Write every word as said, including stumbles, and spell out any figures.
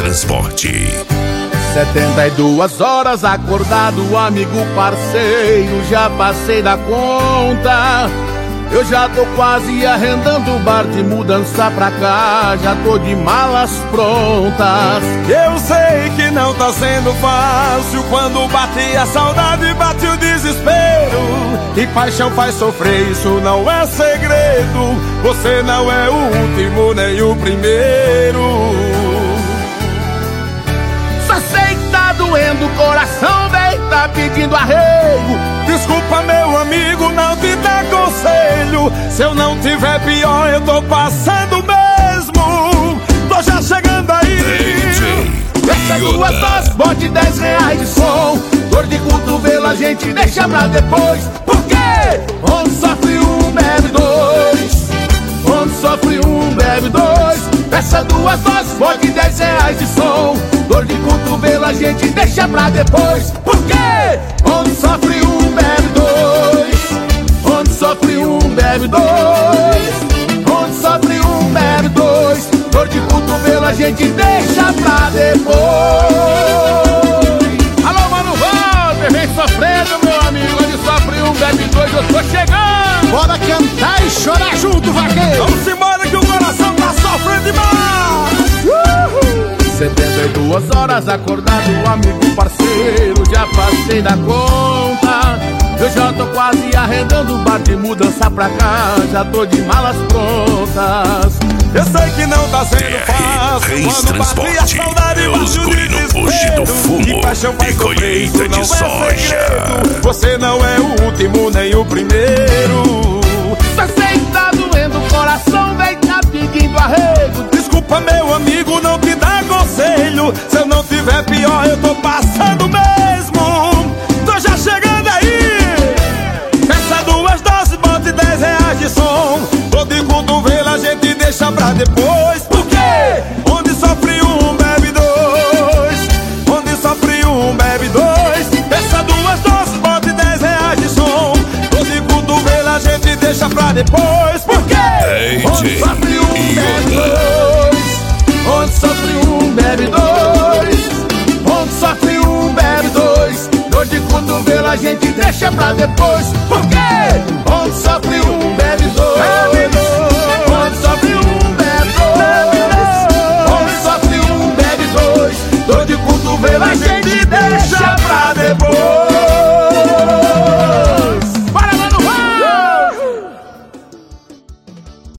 Transporte. Setenta e duas horas acordado, amigo, parceiro, já passei da conta. Eu já tô quase arrendando o bar de mudança pra cá, já tô de malas prontas. Eu sei que não tá sendo fácil, quando bate a saudade, bate o desespero. E paixão faz sofrer, isso não é segredo. Você não é o último nem o primeiro. Só sei que tá doendo o coração, véi, tá pedindo arrego. Desculpa, meu amigo, não te dá conselho. Se eu não tiver pior, eu tô passando mesmo. Tô já chegando aí. Essas duas doses, bote dez reais de som. Dor de cotovelo a gente deixa pra depois. Por quê? Onde sofre um, bebe dois. Onde sofre um, bebe dois. Peça duas doses, bote dez reais de som. Dor de cotovelo a gente deixa pra depois. Por quê? Onde sofre um, bebe dois. Onde sofre um, bebe dois. Onde sofre um, bebe dois. Dor de cotovelo a gente deixa pra depois. Alô, Mano Walter, vem sofrendo, meu amigo. Onde sofre um, bebe dois, eu tô chegando. Bora cantar e chorar junto, vaqueiro. Vamos embora que o coração tá sofrendo demais. Setenta e duas horas acordado, amigo, parceiro, já passei da conta. Eu já tô quase arrendando o bar de mudança pra cá, já tô de malas prontas. Eu sei que não tá sendo fácil, Reis quando bate a saudade, bate o guri no poste do fumo e paixão faz e colheita sofrer, de isso não é soja. segredo. Você não é o último nem o primeiro. Só sei que tá doendo o coração, vem tá pedindo arrego. Desculpa, meu amigo, não te dá conselho. Se eu não tiver pior, eu tô passando mesmo. Tô já chegando aí. Peça duas doses, bote dez reais de som. Tô de cotovelo, a gente deixa pra depois. Por quê? Onde sofre um, bebe dois. Onde sofre um, bebe dois. Peça duas doses, bote dez reais de som. Tô de cotovelo, a gente deixa pra depois. Por quê? Onde sofre um, bebe dois. Onde sofre um, bebe dois. Onde sofre um, bebe dois. Dor de cotovelo a gente deixa pra depois. Por quê?